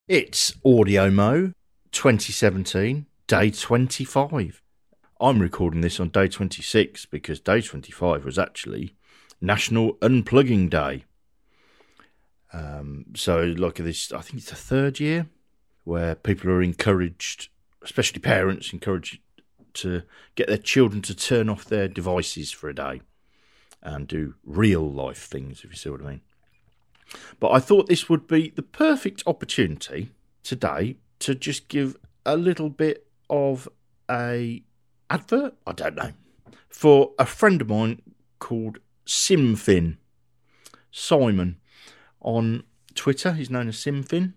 It's Audio Mo 2017, day 25. I'm recording this on day 26 because day 25 was actually National Unplugging Day. So like this, I think it's the third year where people are encouraged, especially parents, encouraged to get their children to turn off their devices for a day and do real life things, if you see what I mean. But I thought this would be the perfect opportunity today to just give a little bit of a advert, I don't know, for a friend of mine called Simfin. Simon on Twitter, he's known as Simfin.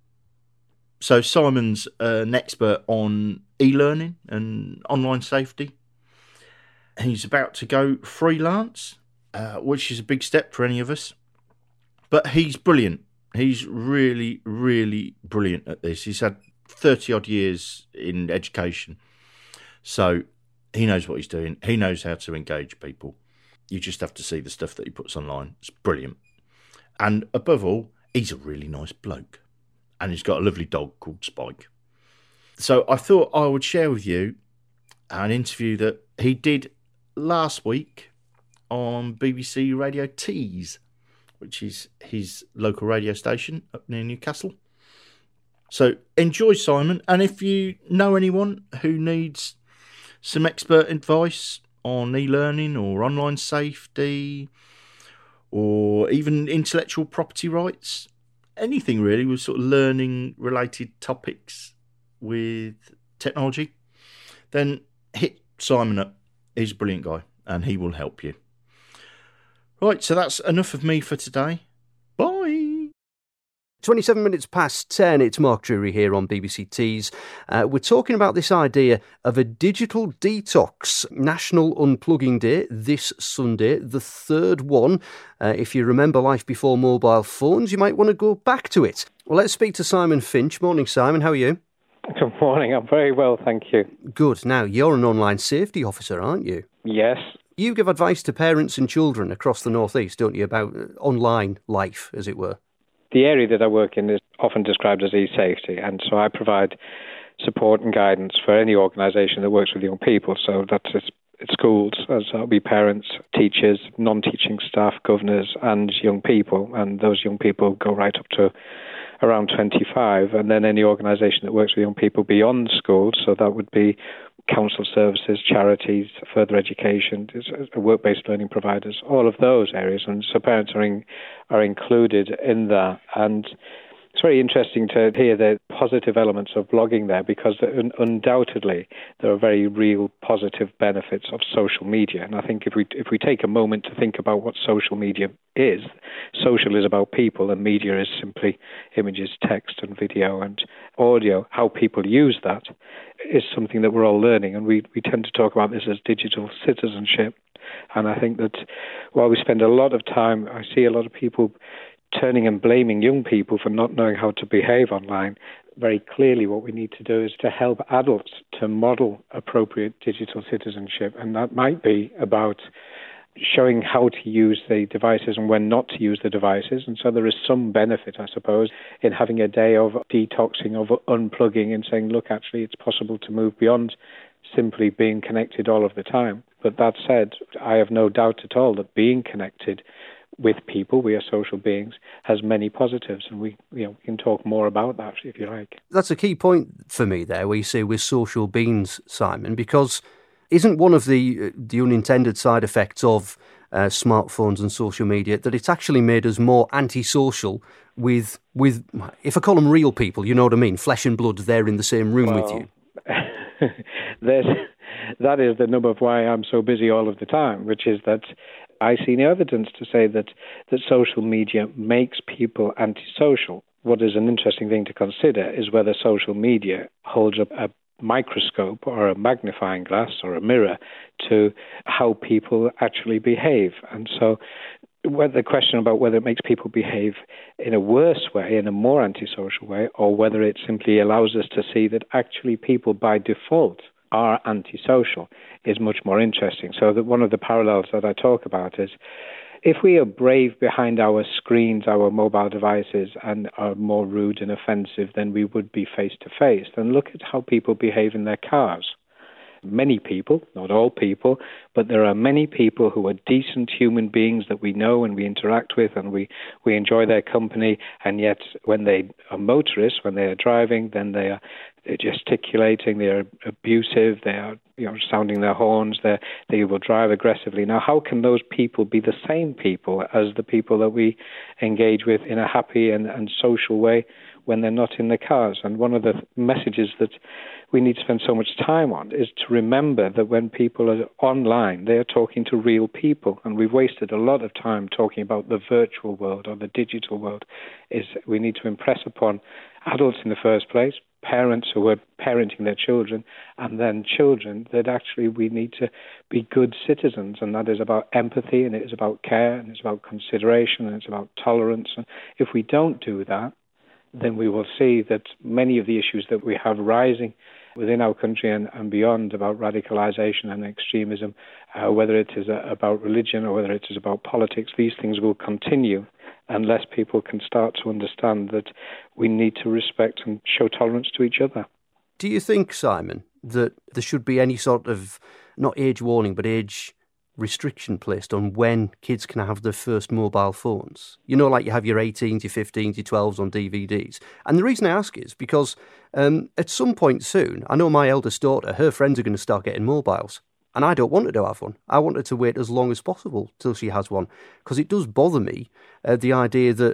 So Simon's an expert on e-learning and online safety. He's about to go freelance, which is a big step for any of us. But he's brilliant. He's really, really brilliant at this. He's had 30 odd years in education. So he knows what he's doing. He knows how to engage people. You just have to see the stuff that he puts online. It's brilliant. And above all, he's a really nice bloke. And he's got a lovely dog called Spike. So I thought I would share with you an interview that he did last week on BBC Radio Tees, which is his local radio station up near Newcastle. So enjoy, Simon. And if you know anyone who needs some expert advice on e-learning or online safety or even intellectual property rights, anything really with sort of learning related topics with technology, then hit Simon up. He's a brilliant guy and he will help you. Right, so that's enough of me for today. Bye. 27 minutes past 10, it's Mark Drury here on BBC Tees. We're talking about this idea of a digital detox, National Unplugging Day this Sunday, the third one. If you remember life before mobile phones, you might want to go back to it. Well, let's speak to Simon Finch. Morning, Simon. How are you? Good morning. I'm very well, thank you. Good. Now, you're an online safety officer, aren't you? Yes. You give advice to parents and children across the North East, don't you, about online life, as it were? The area that I work in is often described as e-safety, and so I provide support and guidance for any organisation that works with young people. So that's at schools, as that'll be parents, teachers, non-teaching staff, governors, and young people. And those young people go right up to around 25, and then any organisation that works with young people beyond schools. So that would be council services, charities, further education, work-based learning providers, all of those areas. And so parents are included in that. And it's very interesting to hear the positive elements of blogging there, because undoubtedly there are very real positive benefits of social media. And I think if we take a moment to think about what social media is, social is about people and media is simply images, text and video and audio. How people use that is something that we're all learning, and we tend to talk about this as digital citizenship. And I think that while we spend a lot of time, I see a lot of people turning and blaming young people for not knowing how to behave online. Very clearly what we need to do is to help adults to model appropriate digital citizenship, and that might be about showing how to use the devices and when not to use the devices. And so there is some benefit, I suppose, in having a day of detoxing, of unplugging, and saying, look, actually it's possible to move beyond simply being connected all of the time. But that said, I have no doubt at all that being connected with people, we are social beings, has many positives, and we can talk more about that if you like. That's a key point for me there, where you say we're social beings, Simon, because isn't one of the unintended side effects of smartphones and social media that it's actually made us more antisocial with if I call them real people, you know what I mean, flesh and blood, they're in the same room with you. That is the number of why I'm so busy all of the time, which is that I see no evidence to say that social media makes people antisocial. What is an interesting thing to consider is whether social media holds up a microscope or a magnifying glass or a mirror to how people actually behave. And so whether the question about whether it makes people behave in a worse way, in a more antisocial way, or whether it simply allows us to see that actually people by default are antisocial is much more interesting. So that one of the parallels that I talk about is if we are brave behind our screens, our mobile devices, and are more rude and offensive than we would be face-to-face, then look at how people behave in their cars. Many people, not all people, but there are many people who are decent human beings that we know and we interact with and we enjoy their company, and yet when they are motorists, when they are driving, then they're gesticulating, they're abusive, they are sounding their horns, they will drive aggressively. Now, how can those people be the same people as the people that we engage with in a happy and social way when they're not in the cars? And one of the messages that we need to spend so much time on is to remember that when people are online, they are talking to real people. And we've wasted a lot of time talking about the virtual world or the digital world. We need to impress upon adults in the first place, parents who are parenting their children, and then children, that actually we need to be good citizens. And that is about empathy, and it is about care, and it's about consideration, and it's about tolerance. And if we don't do that, then we will see that many of the issues that we have rising within our country and beyond about radicalization and extremism, whether it is about religion or whether it is about politics, these things will continue unless people can start to understand that we need to respect and show tolerance to each other. Do you think, Simon, that there should be any sort of, not age warning, but age restriction placed on when kids can have their first mobile phones? You know, like you have your 18s, your 15s, your 12s on DVDs. And the reason I ask is because at some point soon, I know my eldest daughter, her friends are going to start getting mobiles. And I don't want her to have one. I want her to wait as long as possible till she has one. Because it does bother me, the idea that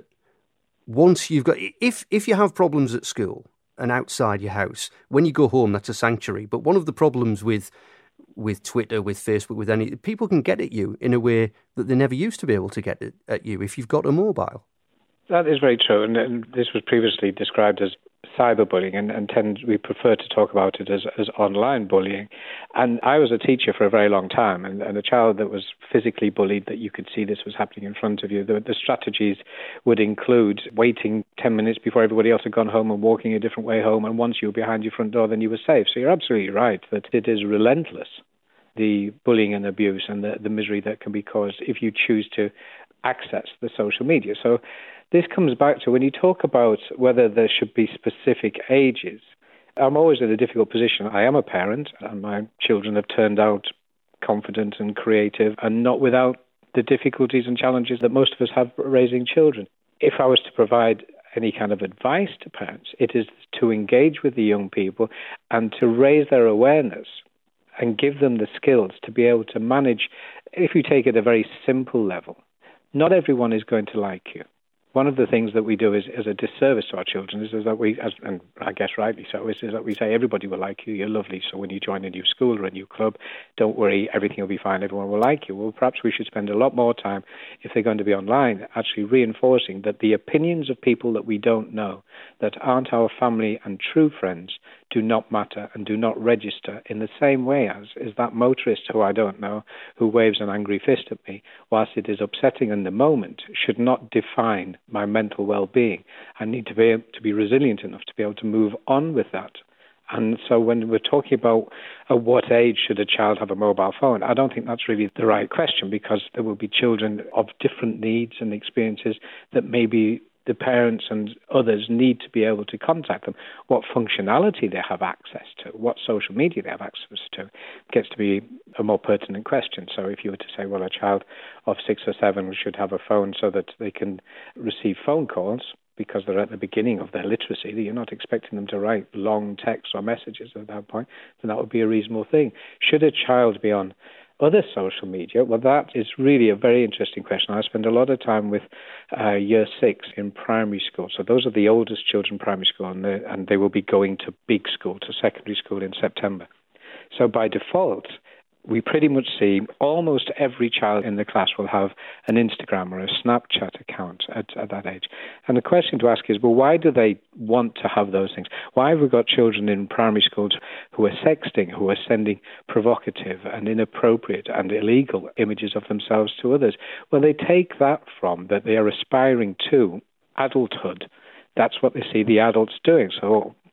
once you've got... If you have problems at school and outside your house, when you go home, that's a sanctuary. But one of the problems with Twitter, with Facebook, with any... people can get at you in a way that they never used to be able to get at you if you've got a mobile. That is very true. And this was previously described as cyberbullying, and we prefer to talk about it as online bullying. And I was a teacher for a very long time, and a child that was physically bullied, that you could see this was happening in front of you, the strategies would include waiting 10 minutes before everybody else had gone home and walking a different way home, and once you were behind your front door, then you were safe. So you're absolutely right that it is relentless, the bullying and abuse and the misery that can be caused if you choose to access the social media. So this comes back to when you talk about whether there should be specific ages. I'm always in a difficult position. I am a parent, and my children have turned out confident and creative and not without the difficulties and challenges that most of us have raising children. If I was to provide any kind of advice to parents, it is to engage with the young people and to raise their awareness and give them the skills to be able to manage. If you take it at a very simple level, not everyone is going to like you. One of the things that we do is a disservice to our children is that we, and I guess rightly so, is that we say everybody will like you, you're lovely, so when you join a new school or a new club, don't worry, everything will be fine, everyone will like you. Well, perhaps we should spend a lot more time, if they're going to be online, actually reinforcing that the opinions of people that we don't know, that aren't our family and true friends, do not matter and do not register in the same way as is that motorist who I don't know, who waves an angry fist at me, whilst it is upsetting in the moment, should not define my mental well-being. I need to be able to be resilient enough to be able to move on with that. And so when we're talking about at what age should a child have a mobile phone, I don't think that's really the right question, because there will be children of different needs and experiences that maybe the parents and others need to be able to contact them. What functionality they have access to, what social media they have access to, gets to be a more pertinent question. So if you were to say, well, a child of 6 or 7 should have a phone so that they can receive phone calls because they're at the beginning of their literacy, that you're not expecting them to write long texts or messages at that point, then that would be a reasonable thing. Should a child be on other social media? Well, that is really a very interesting question. I spend a lot of time with year 6 in primary school. So those are the oldest children in primary school, and they will be going to big school, to secondary school in September. So by default, we pretty much see almost every child in the class will have an Instagram or a Snapchat account at that age. And the question to ask is, well, why do they want to have those things? Why have we got children in primary schools who are sexting, who are sending provocative and inappropriate and illegal images of themselves to others? Well, they take that from that they are aspiring to adulthood. That's what they see the adults doing. So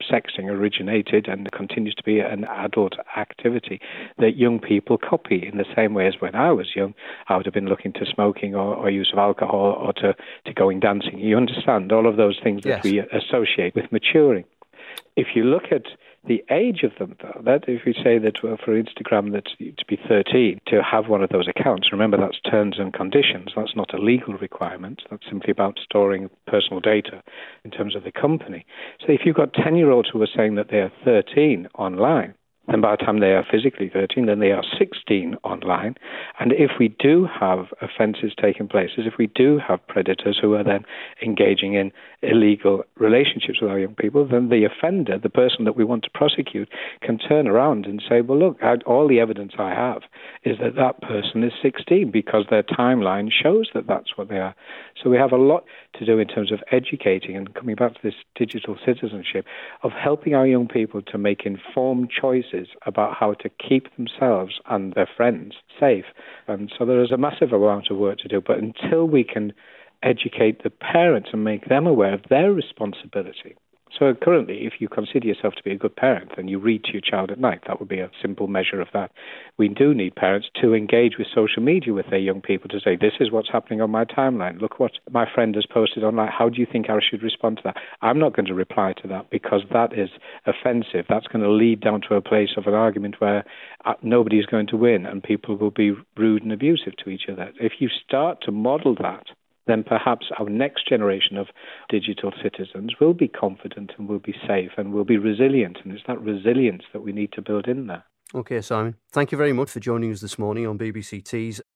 sexting originated and continues to be an adult activity that young people copy in the same way as when I was young, I would have been looking to smoking or use of alcohol or to going dancing. You understand all of those things that we associate with maturing. If you look at the age of them, though, that if we say that for Instagram that to be 13 to have one of those accounts, remember that's terms and conditions. That's not a legal requirement. That's simply about storing personal data in terms of the company. So if you've got 10-year-olds who are saying that they are 13 online, then by the time they are physically 13, then they are 16 online. And if we do have offences taking place, if we do have predators who are then engaging in illegal relationships with our young people, then the offender, the person that we want to prosecute, can turn around and say, well, look, all the evidence I have is that that person is 16 because their timeline shows that that's what they are. So we have a lot to do in terms of educating and coming back to this digital citizenship, of helping our young people to make informed choices about how to keep themselves and their friends safe. And so there is a massive amount of work to do. But until we can educate the parents and make them aware of their responsibility. So currently, if you consider yourself to be a good parent and you read to your child at night, that would be a simple measure of that. We do need parents to engage with social media with their young people to say, this is what's happening on my timeline. Look what my friend has posted online. How do you think I should respond to that? I'm not going to reply to that because that is offensive. That's going to lead down to a place of an argument where nobody's going to win and people will be rude and abusive to each other. If you start to model that, then perhaps our next generation of digital citizens will be confident and will be safe and will be resilient. And it's that resilience that we need to build in there. OK, Simon, thank you very much for joining us this morning on BBC Tees.